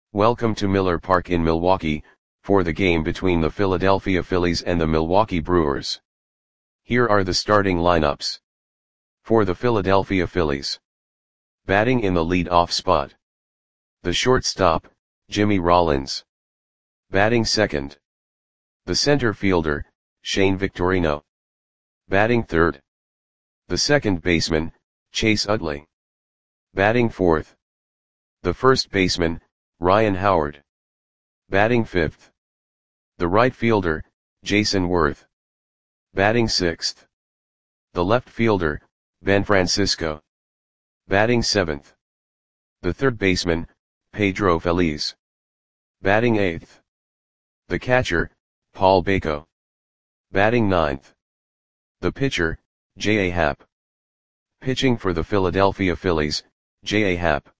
Welcome to Miller Park in Milwaukee, for the game between the Philadelphia Phillies and the Milwaukee Brewers. Here are the starting lineups. For the Philadelphia Phillies. Batting in the lead-off spot. The shortstop, Jimmy Rollins. Batting second. The center fielder, Shane Victorino. Batting third. The second baseman, Chase Utley. Batting fourth. The first baseman, Ryan Howard. Batting fifth. The right fielder, Jason Worth. Batting sixth. The left fielder, Ben Francisco. Batting seventh. The third baseman, Pedro Feliz. Batting eighth. The catcher, Paul Bako. Batting ninth. The pitcher, J.A. Happ. Pitching for the Philadelphia Phillies, J.A. Happ.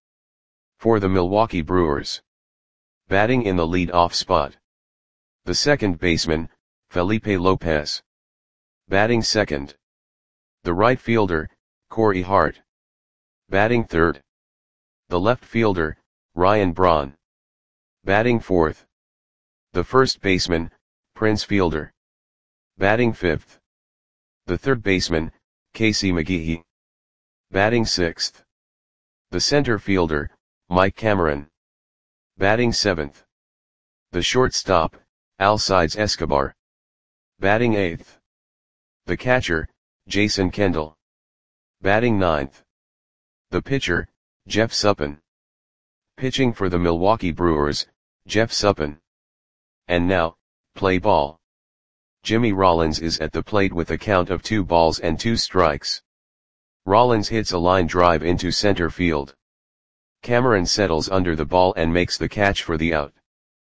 For the Milwaukee Brewers. Batting in the lead-off spot. The second baseman, Felipe Lopez. Batting second. The right fielder, Corey Hart. Batting third. The left fielder, Ryan Braun. Batting fourth. The first baseman, Prince Fielder. Batting fifth. The third baseman, Casey McGehee. Batting sixth. The center fielder, Mike Cameron. Batting seventh. The shortstop, Alcides Escobar. Batting eighth. The catcher, Jason Kendall. Batting ninth. The pitcher, Jeff Suppan. Pitching for the Milwaukee Brewers, Jeff Suppan. And now, play ball. Jimmy Rollins is at the plate with a count of 2 balls and 2 strikes. Rollins hits a line drive into center field. Cameron settles under the ball and makes the catch for the out.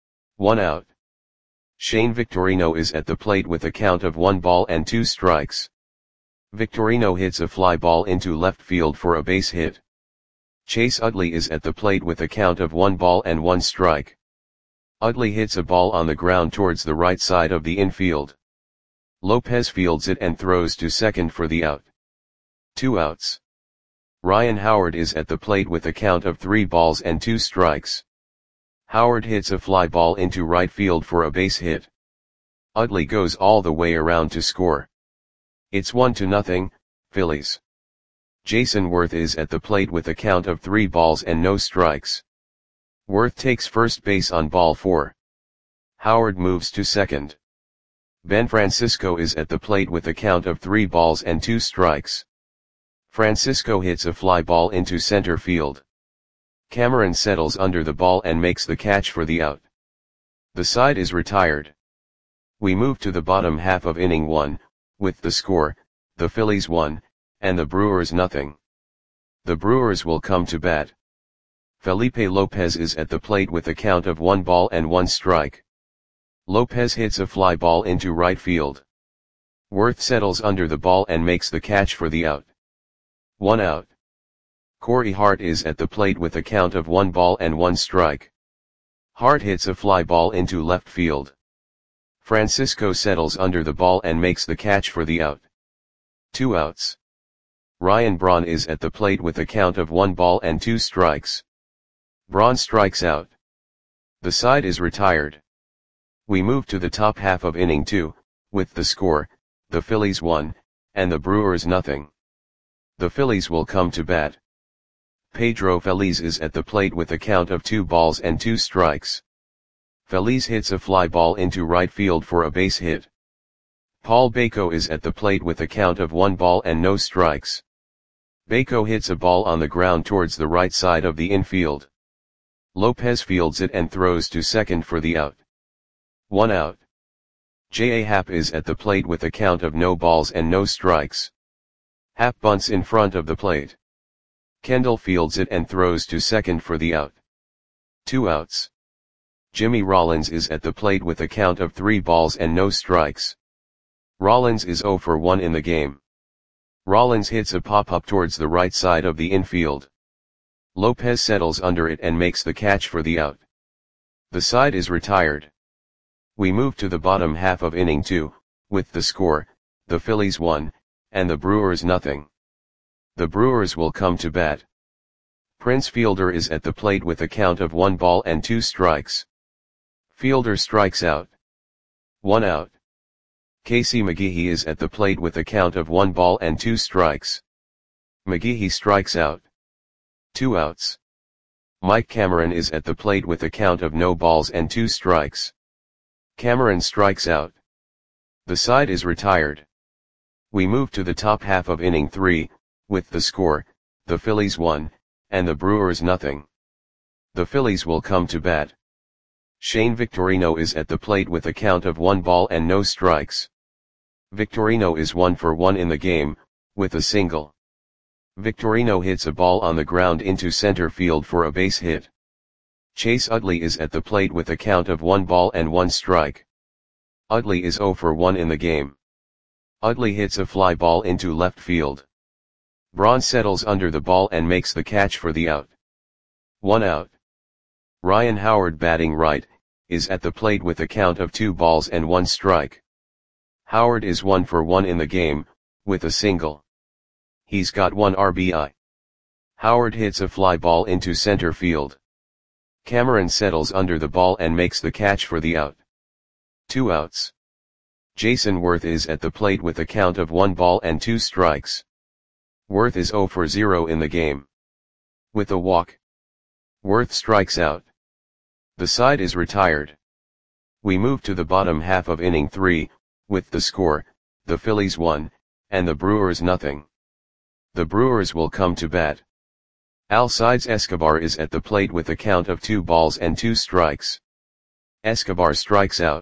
1 out. Shane Victorino is at the plate with a count of 1 ball and 2 strikes. Victorino hits a fly ball into left field for a base hit. Chase Utley is at the plate with a count of 1 ball and 1 strike. Utley hits a ball on the ground towards the right side of the infield. Lopez fields it and throws to second for the out. 2 outs. Ryan Howard is at the plate with a count of 3 balls and 2 strikes. Howard hits a fly ball into right field for a base hit. Utley goes all the way around to score. It's 1-0, Phillies. Jason Worth is at the plate with a count of 3 balls and no strikes. Worth takes first base on ball 4. Howard moves to second. Ben Francisco is at the plate with a count of 3 balls and 2 strikes. Francisco hits a fly ball into center field. Cameron settles under the ball and makes the catch for the out. The side is retired. We move to the bottom half of inning 1, with the score, the Phillies 1, and the Brewers 0. The Brewers will come to bat. Felipe Lopez is at the plate with a count of 1 ball and 1 strike. Lopez hits a fly ball into right field. Worth settles under the ball and makes the catch for the out. 1 out. Corey Hart is at the plate with a count of 1 ball and 1 strike. Hart hits a fly ball into left field. Francisco settles under the ball and makes the catch for the out. 2 outs. Ryan Braun is at the plate with a count of 1 ball and 2 strikes. Braun strikes out. The side is retired. We move to the top half of inning 2, with the score, the Phillies 1, and the Brewers 0. The Phillies will come to bat. Pedro Feliz is at the plate with a count of 2 balls and 2 strikes. Feliz hits a fly ball into right field for a base hit. Paul Bako is at the plate with a count of 1 ball and no strikes. Bako hits a ball on the ground towards the right side of the infield. Lopez fields it and throws to second for the out. 1 out. J.A. Happ is at the plate with a count of no balls and no strikes. Happ bunts in front of the plate. Kendall fields it and throws to second for the out. 2 outs. Jimmy Rollins is at the plate with a count of 3 balls and no strikes. Rollins is 0 for 1 in the game. Rollins hits a pop-up towards the right side of the infield. Lopez settles under it and makes the catch for the out. The side is retired. We move to the bottom half of inning 2, with the score, the Phillies 1, and the Brewers 0. The Brewers will come to bat. Prince Fielder is at the plate with a count of 1 ball and 2 strikes. Fielder strikes out. 1 out. Casey McGehee is at the plate with a count of 1 ball and 2 strikes. McGehee strikes out. 2 outs. Mike Cameron is at the plate with a count of no balls and 2 strikes. Cameron strikes out. The side is retired. We move to the top half of inning 3, with the score, the Phillies 1, and the Brewers nothing. The Phillies will come to bat. Shane Victorino is at the plate with a count of 1 ball and no strikes. Victorino is 1 for 1 in the game, with a single. Victorino hits a ball on the ground into center field for a base hit. Chase Utley is at the plate with a count of 1 ball and 1 strike. Utley is 0 for 1 in the game. Utley hits a fly ball into left field. Braun settles under the ball and makes the catch for the out. 1 out. Ryan Howard, batting right, is at the plate with a count of 2 balls and 1 strike. Howard is 1 for 1 in the game, with a single. He's got 1 RBI. Howard hits a fly ball into center field. Cameron settles under the ball and makes the catch for the out. 2 outs. Jason Worth is at the plate with a count of 1 ball and 2 strikes. Worth is 0 for 0 in the game. With a walk. Worth strikes out. The side is retired. We move to the bottom half of inning 3, with the score, the Phillies 1, and the Brewers nothing. The Brewers will come to bat. Alcides Escobar is at the plate with a count of 2 balls and 2 strikes. Escobar strikes out.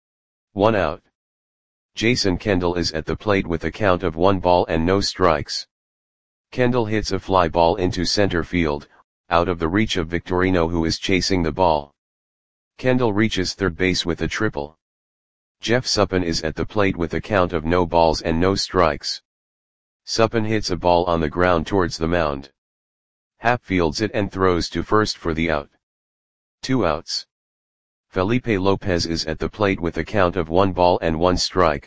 1 out. Jason Kendall is at the plate with a count of 1 ball and no strikes. Kendall hits a fly ball into center field, out of the reach of Victorino, who is chasing the ball. Kendall reaches third base with a triple. Jeff Suppan is at the plate with a count of no balls and no strikes. Suppan hits a ball on the ground towards the mound. Happ fields it and throws to first for the out. 2 outs. Felipe Lopez is at the plate with a count of 1 ball and 1 strike.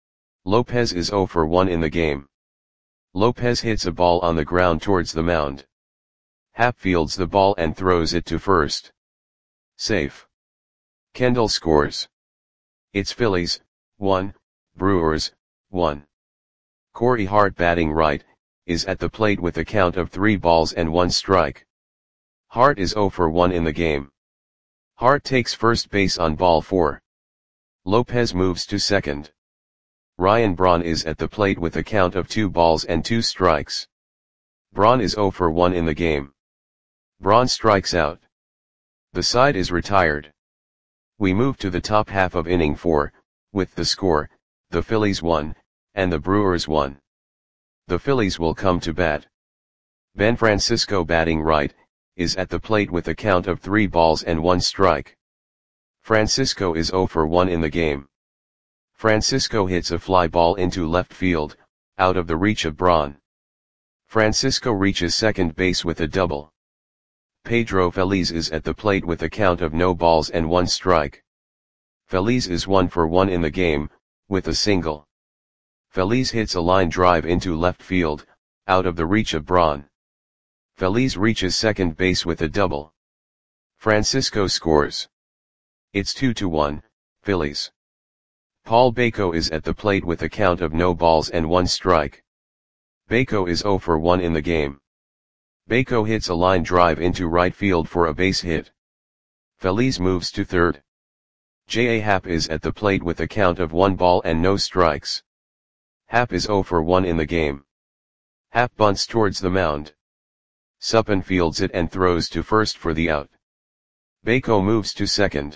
Lopez is 0 for 1 in the game. Lopez hits a ball on the ground towards the mound. Happ fields the ball and throws it to first. Safe. Kendall scores. It's Phillies, 1, Brewers, 1. Corey Hart, batting right, is at the plate with a count of 3 balls and 1 strike. Hart is 0 for 1 in the game. Hart takes first base on ball 4. Lopez moves to second. Ryan Braun is at the plate with a count of 2 balls and 2 strikes. Braun is 0 for 1 in the game. Braun strikes out. The side is retired. We move to the top half of inning 4, with the score, the Phillies 1, and the Brewers 1. The Phillies will come to bat. Ben Francisco, batting right, is at the plate with a count of 3 balls and 1 strike. Francisco is 0 for 1 in the game. Francisco hits a fly ball into left field, out of the reach of Braun. Francisco reaches second base with a double. Pedro Feliz is at the plate with a count of no balls and 1 strike. Feliz is 1 for 1 in the game, with a single. Feliz hits a line drive into left field, out of the reach of Braun. Feliz reaches second base with a double. Francisco scores. It's 2-1, Phillies. Paul Baco is at the plate with a count of no balls and 1 strike. Baco is 0 for 1 in the game. Baco hits a line drive into right field for a base hit. Feliz moves to third. J.A. Happ is at the plate with a count of 1 ball and no strikes. Happ is 0 for 1 in the game. Happ bunts towards the mound. Suppan fields it and throws to first for the out. Baco moves to second.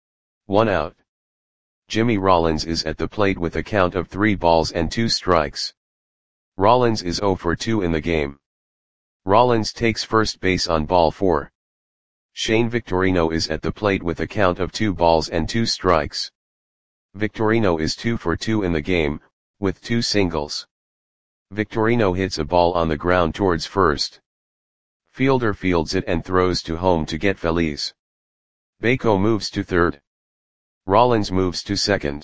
1 out. Jimmy Rollins is at the plate with a count of 3 balls and 2 strikes. Rollins is 0 for 2 in the game. Rollins takes first base on ball 4. Shane Victorino is at the plate with a count of 2 balls and 2 strikes. Victorino is 2 for 2 in the game, with 2 singles. Victorino hits a ball on the ground towards first. Fielder fields it and throws to home to get Feliz. Baco moves to third. Rollins moves to second.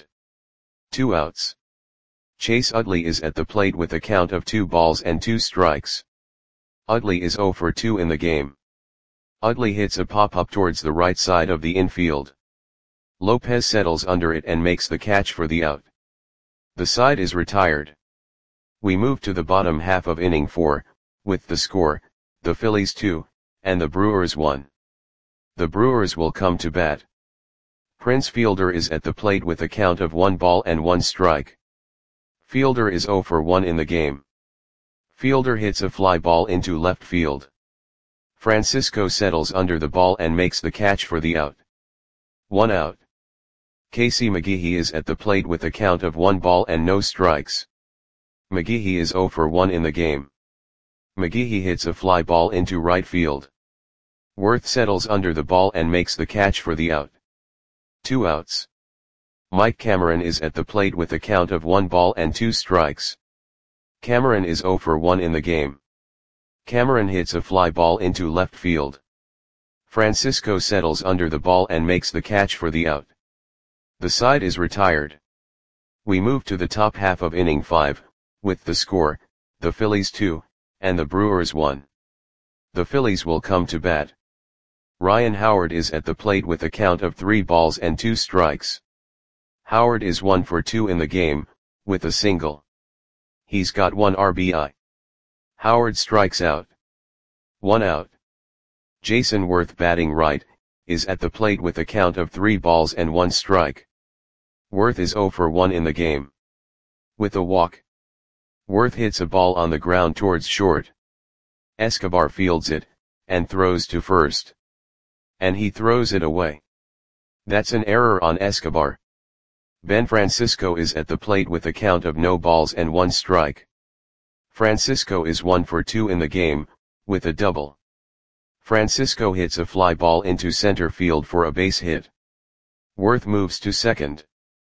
2 outs. Chase Utley is at the plate with a count of 2 balls and 2 strikes. Utley is 0 for 2 in the game. Utley hits a pop-up towards the right side of the infield. Lopez settles under it and makes the catch for the out. The side is retired. We move to the bottom half of inning 4, with the score, the Phillies 2, and the Brewers 1. The Brewers will come to bat. Prince Fielder is at the plate with a count of 1 ball and 1 strike. Fielder is 0 for 1 in the game. Fielder hits a fly ball into left field. Francisco settles under the ball and makes the catch for the out. 1 out. Casey McGehee is at the plate with a count of 1 ball and no strikes. McGehee is 0 for 1 in the game. McGehee hits a fly ball into right field. Worth settles under the ball and makes the catch for the out. 2 outs. Mike Cameron is at the plate with a count of 1 ball and 2 strikes. Cameron is 0 for 1 in the game. Cameron hits a fly ball into left field. Francisco settles under the ball and makes the catch for the out. The side is retired. We move to the top half of inning 5, with the score, the Phillies 2, and the Brewers 1. The Phillies will come to bat. Ryan Howard is at the plate with a count of 3 balls and 2 strikes. Howard is 1 for 2 in the game, with a single. He's got 1 RBI. Howard strikes out. 1 out. Jason Worth, batting right, is at the plate with a count of 3 balls and 1 strike. Worth is 0 for 1 in the game. With a walk. Worth hits a ball on the ground towards short. Escobar fields it, and throws to first. And he throws it away. That's an error on Escobar. Ben Francisco is at the plate with a count of no balls and 1 strike. Francisco is 1 for 2 in the game, with a double. Francisco hits a fly ball into center field for a base hit. Worth moves to second.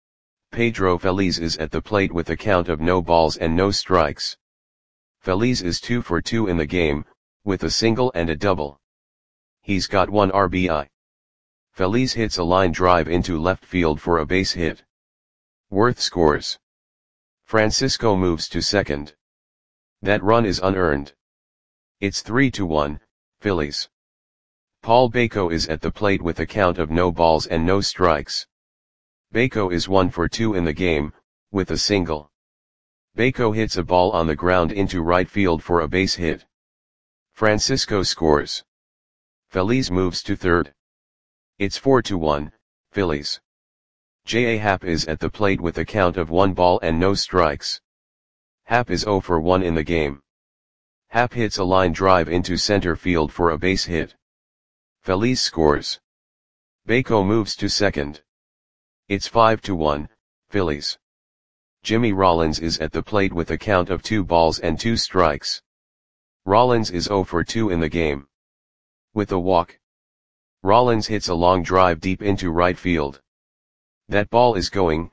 Pedro Feliz is at the plate with a count of no balls and no strikes. Feliz is 2 for 2 in the game, with a single and a double. He's got 1 RBI. Feliz hits a line drive into left field for a base hit. Worth scores. Francisco moves to second. That run is unearned. It's 3-1, Phillies. Paul Bako is at the plate with a count of no balls and no strikes. Bako is 1 for 2 in the game, with a single. Bako hits a ball on the ground into right field for a base hit. Francisco scores. Feliz moves to third. It's 4-1, Phillies. J.A. Happ is at the plate with a count of 1 ball and no strikes. Happ is 0 for 1 in the game. Happ hits a line drive into center field for a base hit. Feliz scores. Bako moves to second. It's 5-1, Phillies. Jimmy Rollins is at the plate with a count of 2 balls and 2 strikes. Rollins is 0 for 2 in the game. With a walk. Rollins hits a long drive deep into right field. That ball is gone.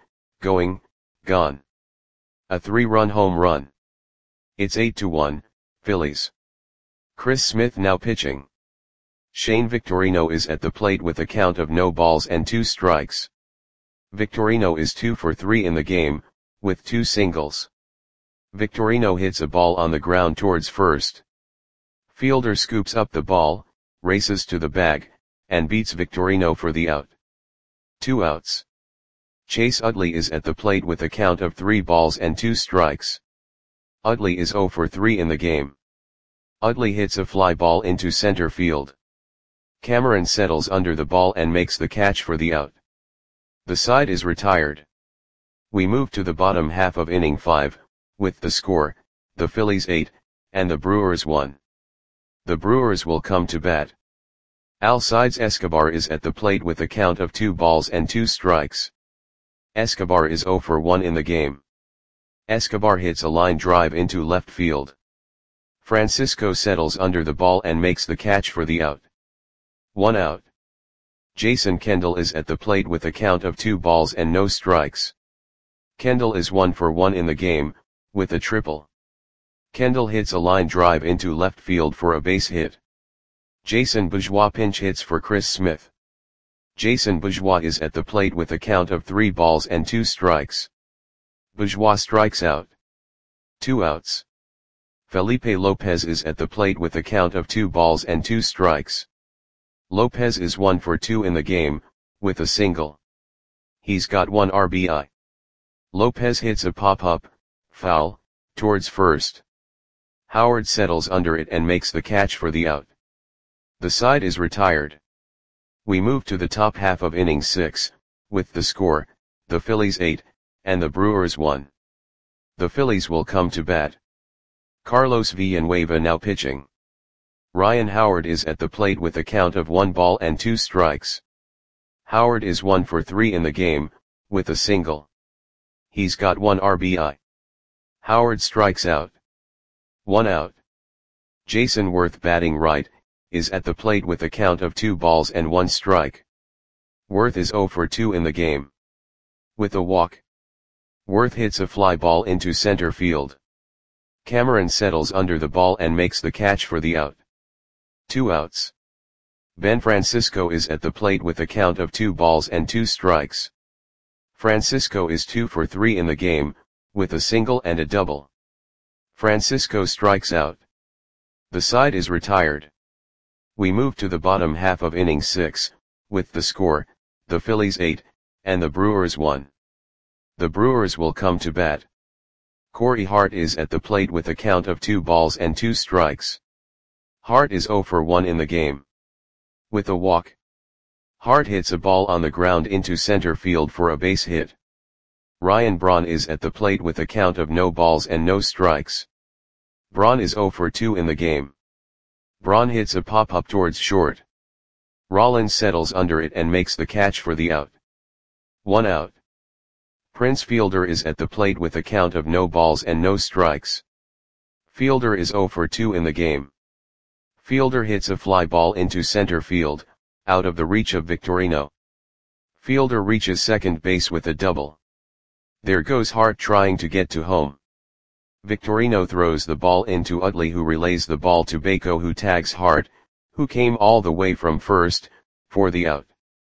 A 3-run home run. It's 8-1, Phillies. Chris Smith now pitching. Shane Victorino is at the plate with a count of no balls and 2 strikes. Victorino is 2 for 3 in the game, with 2 singles. Victorino hits a ball on the ground towards first. Fielder scoops up the ball, races to the bag, and beats Victorino for the out. 2 outs. Chase Utley is at the plate with a count of 3 balls and 2 strikes. Utley is 0 for 3 in the game. Utley hits a fly ball into center field. Cameron settles under the ball and makes the catch for the out. The side is retired. We move to the bottom half of inning 5, with the score, the Phillies 8, and the Brewers 1. The Brewers will come to bat. Alcides Escobar is at the plate with a count of 2 balls and 2 strikes. Escobar is 0 for 1 in the game. Escobar hits a line drive into left field. Francisco settles under the ball and makes the catch for the out. 1 out. Jason Kendall is at the plate with a count of 2 balls and no strikes. Kendall is 1 for 1 in the game, with a triple. Kendall hits a line drive into left field for a base hit. Jason Bourgeois pinch hits for Chris Smith. Jason Bourgeois is at the plate with a count of 3 balls and 2 strikes. Bourgeois strikes out. 2 outs. Felipe Lopez is at the plate with a count of 2 balls and 2 strikes. Lopez is 1 for 2 in the game, with a single. He's got 1 RBI. Lopez hits a pop-up, foul, towards first. Howard settles under it and makes the catch for the out. The side is retired. We move to the top half of inning 6, with the score, the Phillies 8, and the Brewers 1. The Phillies will come to bat. Carlos Villanueva now pitching. Ryan Howard is at the plate with a count of 1 ball and 2 strikes. Howard is 1 for 3 in the game, with a single. He's got 1 RBI. Howard strikes out. 1 out. Jason Worth batting right, is at the plate with a count of 2 balls and 1 strike. Worth is 0 for 2 in the game. With a walk. Worth hits a fly ball into center field. Cameron settles under the ball and makes the catch for the out. 2 outs. Ben Francisco is at the plate with a count of 2 balls and 2 strikes. Francisco is 2 for 3 in the game, with a single and a double. Francisco strikes out. The side is retired. We move to the bottom half of inning 6, with the score, the Phillies 8, and the Brewers 1. The Brewers will come to bat. Corey Hart is at the plate with a count of 2 balls and 2 strikes. Hart is 0 for 1 in the game. With a walk. Hart hits a ball on the ground into center field for a base hit. Ryan Braun is at the plate with a count of no balls and no strikes. Braun is 0 for 2 in the game. Braun hits a pop-up towards short. Rollins settles under it and makes the catch for the out. 1 out. Prince Fielder is at the plate with a count of no balls and no strikes. Fielder is 0 for 2 in the game. Fielder hits a fly ball into center field, out of the reach of Victorino. Fielder reaches second base with a double. There goes Hart trying to get to home. Victorino throws the ball into Utley, who relays the ball to Bako, who tags Hart, who came all the way from first, for the out.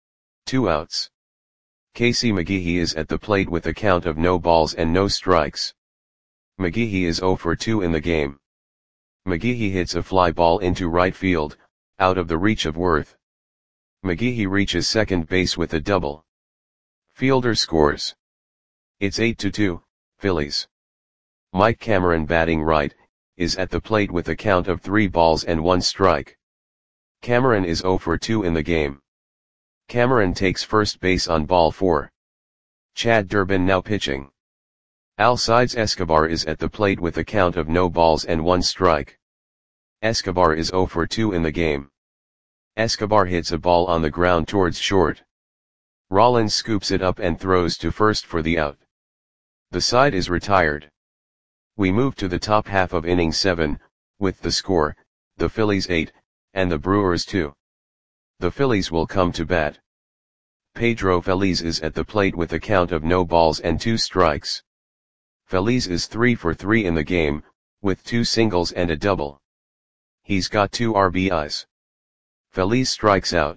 2 outs. Casey McGehee is at the plate with a count of no balls and no strikes. McGehee is 0 for 2 in the game. McGehee hits a fly ball into right field, out of the reach of Worth. McGehee reaches second base with a double. Fielder scores. It's 8-2, Phillies. Mike Cameron batting right, is at the plate with a count of 3 balls and 1 strike. Cameron is 0 for 2 in the game. Cameron takes first base on ball 4. Chad Durbin now pitching. Alcides Escobar is at the plate with a count of no balls and 1 strike. Escobar is 0 for 2 in the game. Escobar hits a ball on the ground towards short. Rollins scoops it up and throws to first for the out. The side is retired. We move to the top half of inning 7, with the score, the Phillies 8, and the Brewers 2. The Phillies will come to bat. Pedro Feliz is at the plate with a count of no balls and 2 strikes. Feliz is 3 for 3 in the game, with 2 singles and a double. He's got 2 RBIs. Feliz strikes out.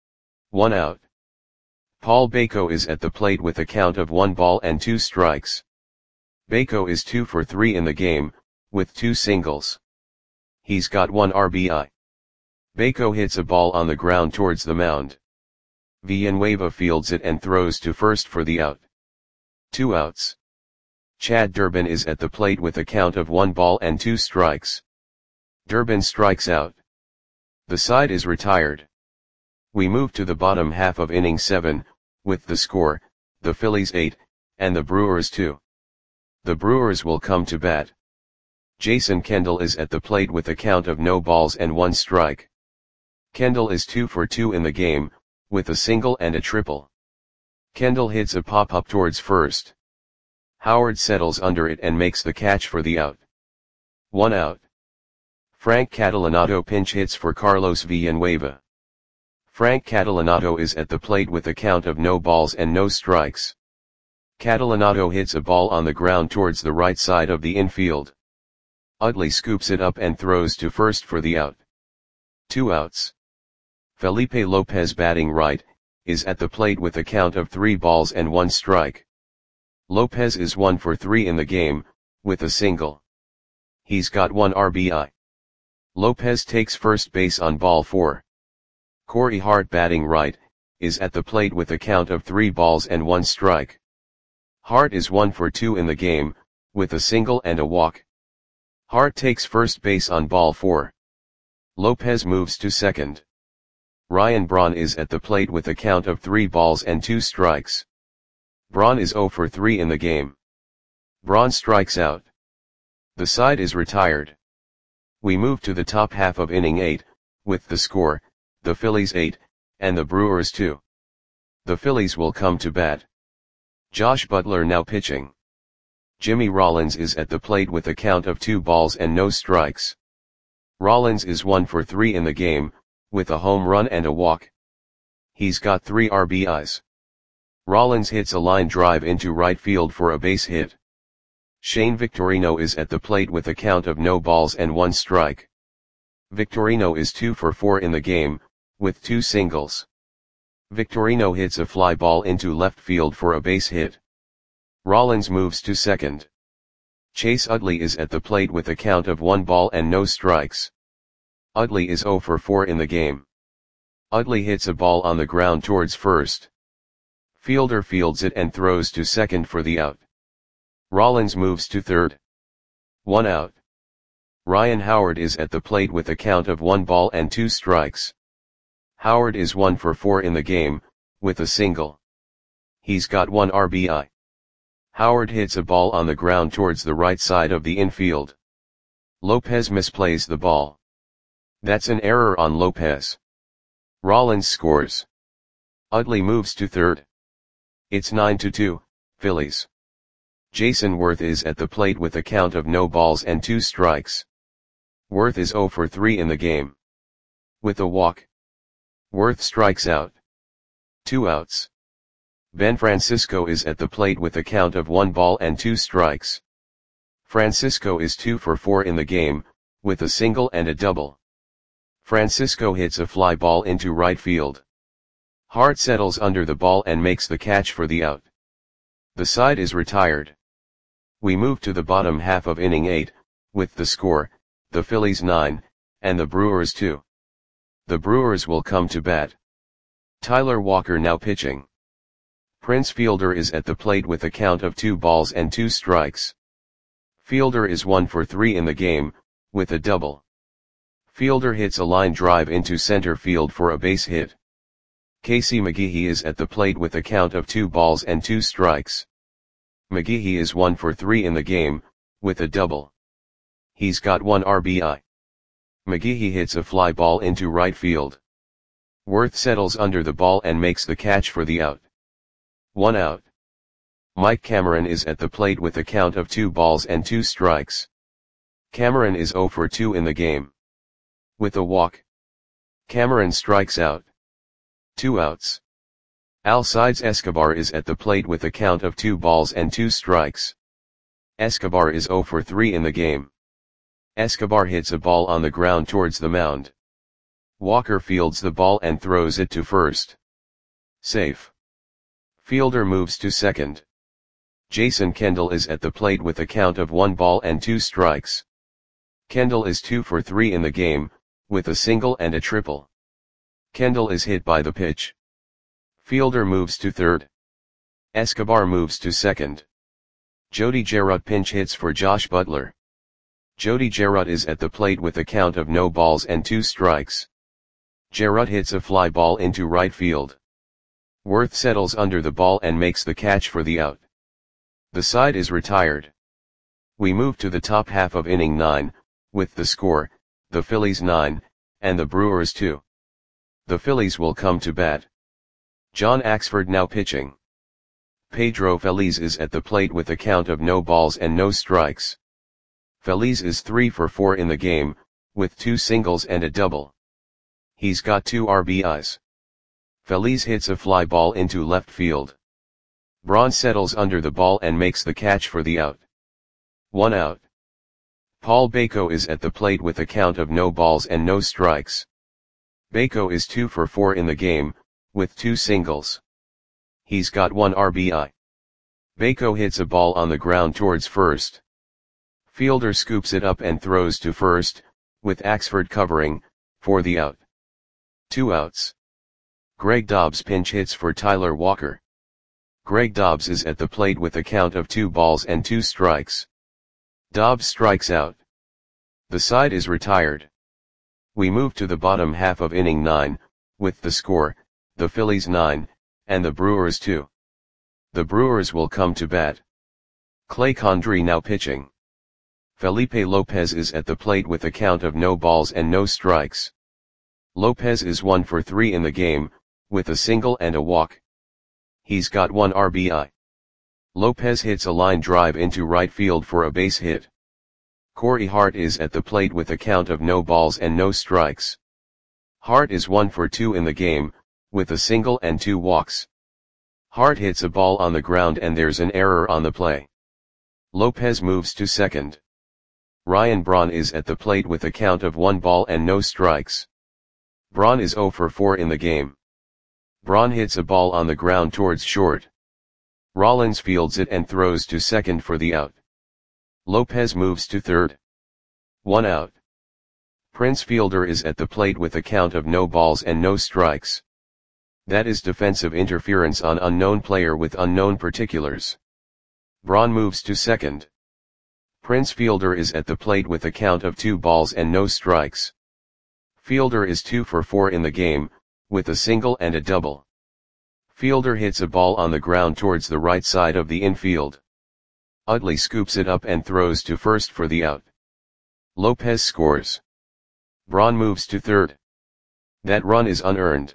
1 out. Paul Bako is at the plate with a count of 1 ball and 2 strikes. Bako is 2 for 3 in the game, with 2 singles. He's got 1 RBI. Bako hits a ball on the ground towards the mound. Villanueva fields it and throws to first for the out. 2 outs. Chad Durbin is at the plate with a count of 1 ball and 2 strikes. Durbin strikes out. The side is retired. We move to the bottom half of inning 7, with the score, the Phillies 8, and the Brewers 2. The Brewers will come to bat. Jason Kendall is at the plate with a count of no balls and 1 strike. Kendall is 2 for 2 in the game, with a single and a triple. Kendall hits a pop-up towards first. Howard settles under it and makes the catch for the out. 1 out. Frank Catalanotto pinch hits for Carlos Villanueva. Frank Catalanotto is at the plate with a count of no balls and no strikes. Catalanotto hits a ball on the ground towards the right side of the infield. Utley scoops it up and throws to first for the out. 2 outs. Felipe Lopez batting right, is at the plate with a count of 3 balls and 1 strike. Lopez is 1 for 3 in the game, with a single. He's got 1 RBI. Lopez takes first base on ball 4. Corey Hart, batting right, is at the plate with a count of 3 balls and 1 strike. Hart is 1 for 2 in the game, with a single and a walk. Hart takes first base on ball 4. Lopez moves to second. Ryan Braun is at the plate with a count of 3 balls and 2 strikes. Braun is 0 for 3 in the game. Braun strikes out. The side is retired. We move to the top half of inning 8, with the score, the Phillies 8, and the Brewers 2. The Phillies will come to bat. Josh Butler now pitching. Jimmy Rollins is at the plate with a count of 2 balls and no strikes. Rollins is 1 for 3 in the game, with a home run and a walk. He's got 3 RBIs. Rollins hits a line drive into right field for a base hit. Shane Victorino is at the plate with a count of no balls and 1 strike. Victorino is 2 for 4 in the game, with 2 singles. Victorino hits a fly ball into left field for a base hit. Rollins moves to second. Chase Utley is at the plate with a count of 1 ball and no strikes. Utley is 0 for 4 in the game. Utley hits a ball on the ground towards first. Fielder fields it and throws to second for the out. Rollins moves to third. 1 out. Ryan Howard is at the plate with a count of 1 ball and 2 strikes. Howard is 1 for 4 in the game, with a single. He's got 1 RBI. Howard hits a ball on the ground towards the right side of the infield. Lopez misplays the ball. That's an error on Lopez. Rollins scores. Utley moves to third. It's 9-2, Phillies. Jason Worth is at the plate with a count of no balls and 2 strikes. Worth is 0 for 3 in the game. With a walk. Worth strikes out. 2 outs. Ben Francisco is at the plate with a count of 1 ball and 2 strikes. Francisco is 2 for 4 in the game, with a single and a double. Francisco hits a fly ball into right field. Hart settles under the ball and makes the catch for the out. The side is retired. We move to the bottom half of inning 8, with the score, the Phillies 9, and the Brewers 2. The Brewers will come to bat. Tyler Walker now pitching. Prince Fielder is at the plate with a count of 2 balls and 2 strikes. Fielder is 1 for 3 in the game, with a double. Fielder hits a line drive into center field for a base hit. Casey McGehee is at the plate with a count of 2 balls and 2 strikes. McGehee is 1 for 3 in the game, with a double. He's got 1 RBI. McGehee hits a fly ball into right field. Worth settles under the ball and makes the catch for the out. 1 out. Mike Cameron is at the plate with a count of 2 balls and 2 strikes. Cameron is 0 for 2 in the game. With a walk. Cameron strikes out. 2 outs. Alcides Escobar is at the plate with a count of 2 balls and 2 strikes. Escobar is 0 for 3 in the game. Escobar hits a ball on the ground towards the mound. Walker fields the ball and throws it to first. Safe. Fielder moves to second. Jason Kendall is at the plate with a count of 1 ball and 2 strikes. Kendall is 2 for 3 in the game, with a single and a triple. Kendall is hit by the pitch. Fielder moves to third. Escobar moves to second. Jody Gerard pinch hits for Josh Butler. Jody Gerard is at the plate with a count of no balls and 2 strikes. Gerard hits a fly ball into right field. Worth settles under the ball and makes the catch for the out. The side is retired. We move to the top half of inning 9, with the score, the Phillies 9, and the Brewers 2. The Phillies will come to bat. John Axford now pitching. Pedro Feliz is at the plate with a count of no balls and no strikes. Feliz is 3 for 4 in the game, with 2 singles and a double. He's got 2 RBIs. Feliz hits a fly ball into left field. Braun settles under the ball and makes the catch for the out. 1 out. Paul Bako is at the plate with a count of no balls and no strikes. Bako is 2 for 4 in the game, with 2 singles. He's got 1 RBI. Bako hits a ball on the ground towards first. Fielder scoops it up and throws to first, with Axford covering, for the out. 2 outs. Greg Dobbs pinch hits for Tyler Walker. Greg Dobbs is at the plate with a count of 2 balls and 2 strikes. Dobbs strikes out. The side is retired. We move to the bottom half of inning 9, with the score, the Phillies 9, and the Brewers 2. The Brewers will come to bat. Clay Condrey now pitching. Felipe Lopez is at the plate with a count of no balls and no strikes. Lopez is 1 for 3 in the game, with a single and a walk. He's got 1 RBI. Lopez hits a line drive into right field for a base hit. Corey Hart is at the plate with a count of no balls and no strikes. Hart is 1 for 2 in the game, with a single and 2 walks. Hart hits a ball on the ground and there's an error on the play. Lopez moves to second. Ryan Braun is at the plate with a count of 1 ball and no strikes. Braun is 0 for 4 in the game. Braun hits a ball on the ground towards short. Rollins fields it and throws to second for the out. Lopez moves to third. 1 out. Prince Fielder is at the plate with a count of no balls and no strikes. That is defensive interference on unknown player with unknown particulars. Braun moves to second. Prince Fielder is at the plate with a count of 2 balls and no strikes. Fielder is 2 for 4 in the game, with a single and a double. Fielder hits a ball on the ground towards the right side of the infield. Utley scoops it up and throws to first for the out. Lopez scores. Braun moves to third. That run is unearned.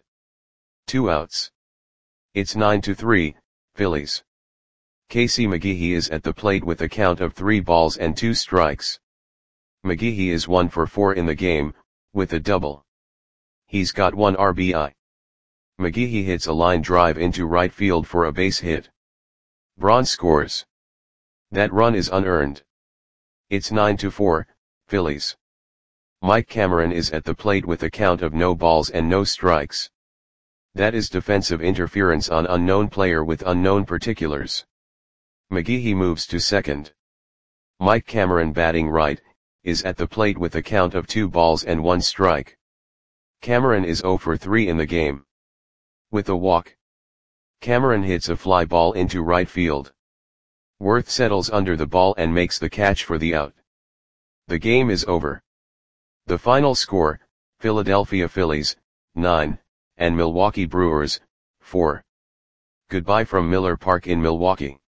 2 outs. It's 9-3, Phillies. Casey McGehee is at the plate with a count of 3 balls and 2 strikes. McGehee is 1 for 4 in the game, with a double. He's got 1 RBI. McGehee hits a line drive into right field for a base hit. Braun scores. That run is unearned. It's 9-4, Phillies. Mike Cameron is at the plate with a count of no balls and no strikes. That is defensive interference on unknown player with unknown particulars. McGehee moves to second. Mike Cameron, batting right, is at the plate with a count of 2 balls and 1 strike. Cameron is 0 for 3 in the game. With a walk. Cameron hits a fly ball into right field. Worth settles under the ball and makes the catch for the out. The game is over. The final score, Philadelphia Phillies, 9, and Milwaukee Brewers, 4. Goodbye from Miller Park in Milwaukee.